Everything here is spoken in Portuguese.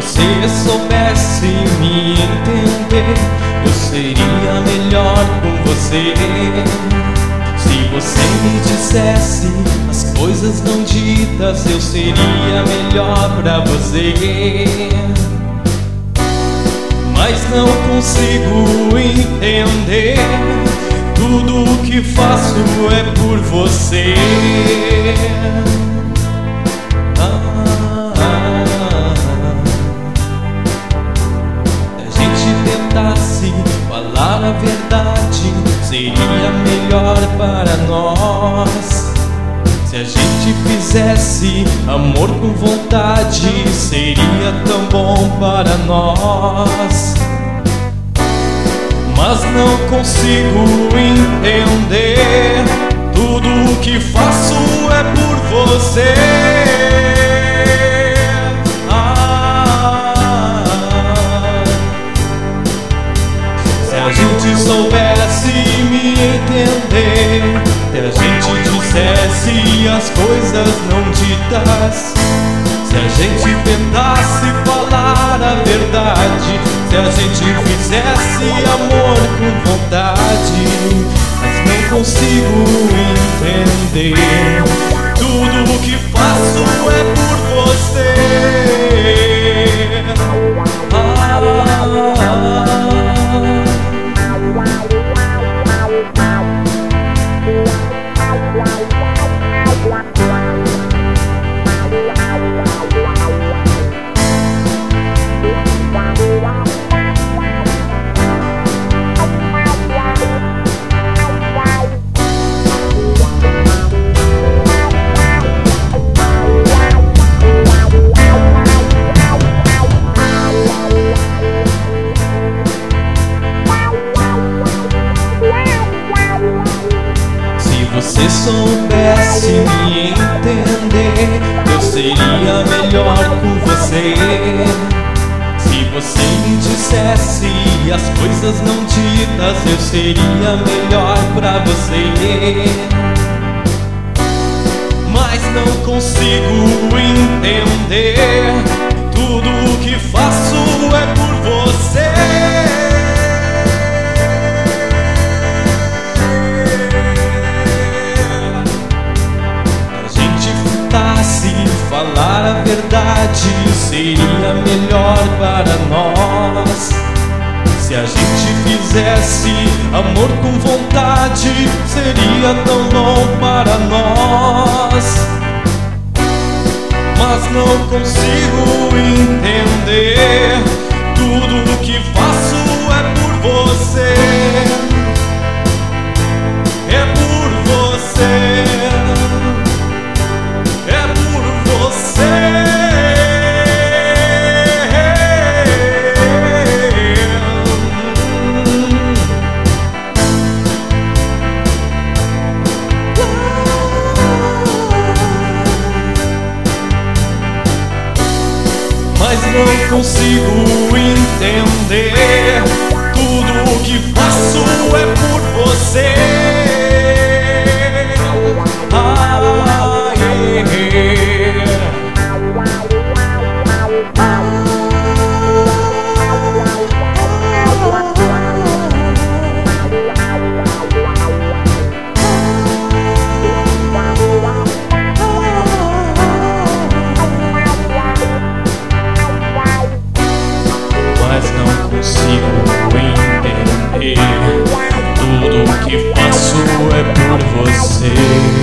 você soubesse me entender, eu seria melhor com você. Se você me dissesse as coisas não ditas, eu seria melhor pra você. Mas não consigo entender, tudo o que faço é por você. Se a gente tentasse falar a verdade, seria melhor para nós. Se a gente fizesse amor com vontade, seria tão bom para nós. Mas não consigo entender, tudo o que faço é por você. Se a gente soubesse me entender, se a gente dissesse as coisas não ditas, se a gente tentasse falar a verdade, se a gente fizesse amor com vontade, mas não consigo entender, tudo o que faço é por você. Se você soubesse me entender, eu seria melhor com você. Se você me dissesse as coisas não ditas, eu seria melhor pra você. Mas não consigo entender, tudo o que faço é por você. Falar a verdade seria melhor para nós. Se a gente fizesse amor com vontade, seria tão bom para nós. Mas não consigo entender, tudo o que faço é por você. É por você. Mas não consigo entender, tudo o que faço é por você. Mas não consigo entender, tudo o que faço é por você.